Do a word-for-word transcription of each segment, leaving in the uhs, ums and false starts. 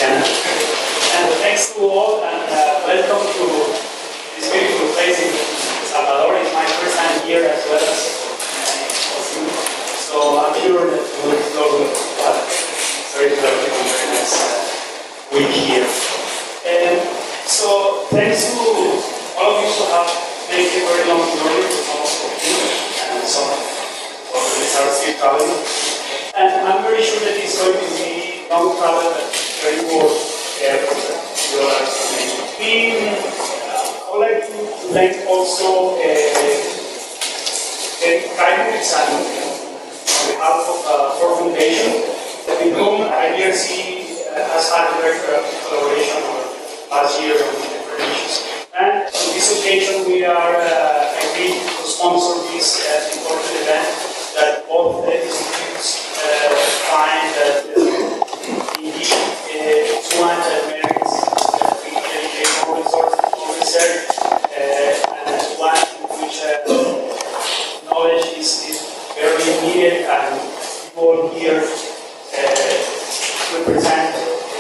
Diana. And thanks to all, and uh, welcome to this beautiful place in Salvador. It's my first time here as well as uh, so I'm sure that we'll explore what very productive and very nice uh, week here. And so thanks to all of you who have made a very long journey to some of you, and some of you are still traveling. And I'm very sure that it's going to be long travel, but very worth the effort that you are making. We, uh, I would like to thank also uh, Eric Kaimovitz and on behalf of uh, Ford Foundation, with whom I D R C uh, has had a very productive collaboration over last year on different issues. And on this occasion, we are uh, agreed to sponsor this uh, important event that both uh, institutes uh, find that uh, indeed uh, it's one that merits that we dedicate more resources for research, uh, and one in which uh, knowledge is, is very needed, and people here uh, represent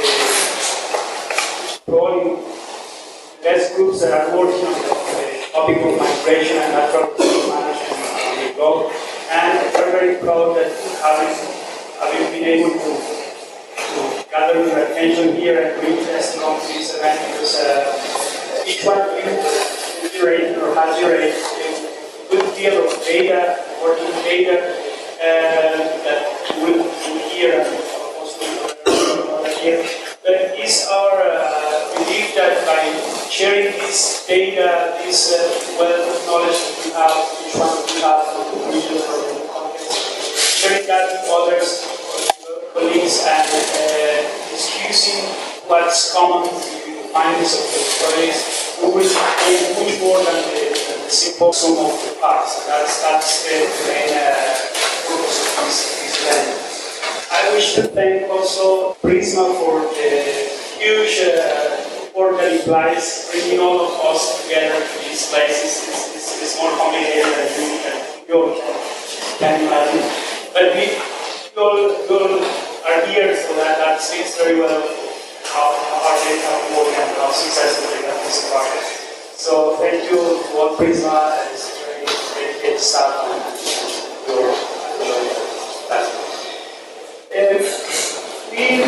uh, probably the best groups that are working on the, the topic of migration and natural resource management on the globe. And we're very proud that having, having been able to, to gather your attention here and bring testimony to this event, because uh, each one of you generated or has generated a good deal of data, working data, uh, that we'll, we'll hear and also here. But it's our uh, belief that by sharing this data, this uh, wealth of knowledge that we have, each one of you have from the region or the context, sharing that with others, colleagues, and uh, discussing what's common to the findings of the studies, we will gain much more than the, than the simple sum of the parts. That's, that's the main uh, purpose of this, this event. I wish to thank also Prisma for the huge uh, work that implies bringing all of us together to these places. It's, it's, it's more complicated than you, than you all can imagine. But we, we, all, we all are here, so that, that speaks very well how, how hard they have worked and how successful they have this project. So thank you to all Prisma, and it's very dedicated staff and your platform. Uh, we,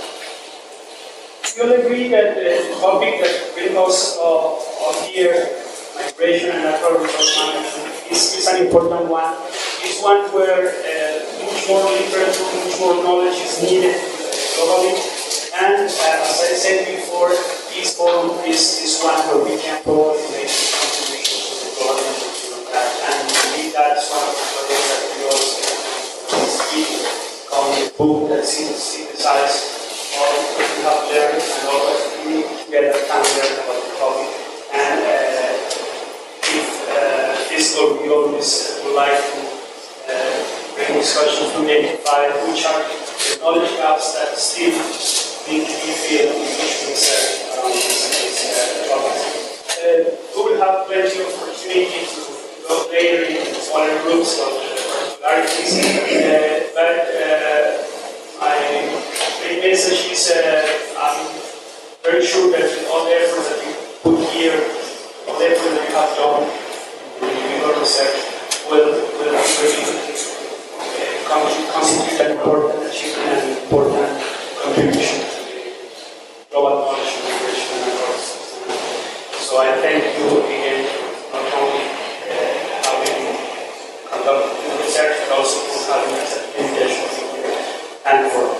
we all agree that the topic that brings us uh, on here, migration and natural resource management, is, is an important one. It's one where uh, much more literature, much more knowledge is needed globally. And uh, as I said before, this forum is, is one where we can provide make contributions to the global of that. And indeed, that's one of the projects that we also speak on the book that synthesizes all what we have learned and all that we together can learn about the topic. And uh, if uh, this will be always uh, would like to uh, bring discussions to identify which are the knowledge gaps that still need to be filled in future research around this, this uh, topic. Uh, we will have plenty of opportunity to go later in smaller groups of the particularities, uh, but uh, my main message is uh, I'm very sure that all the efforts that you put here, all the effort that you have done in your research will, will really uh, constitute an important achievement and an important contribution to the global knowledge and migration and across. So I thank you again for not only uh, having conducted the research, but also for having us at the invitation and for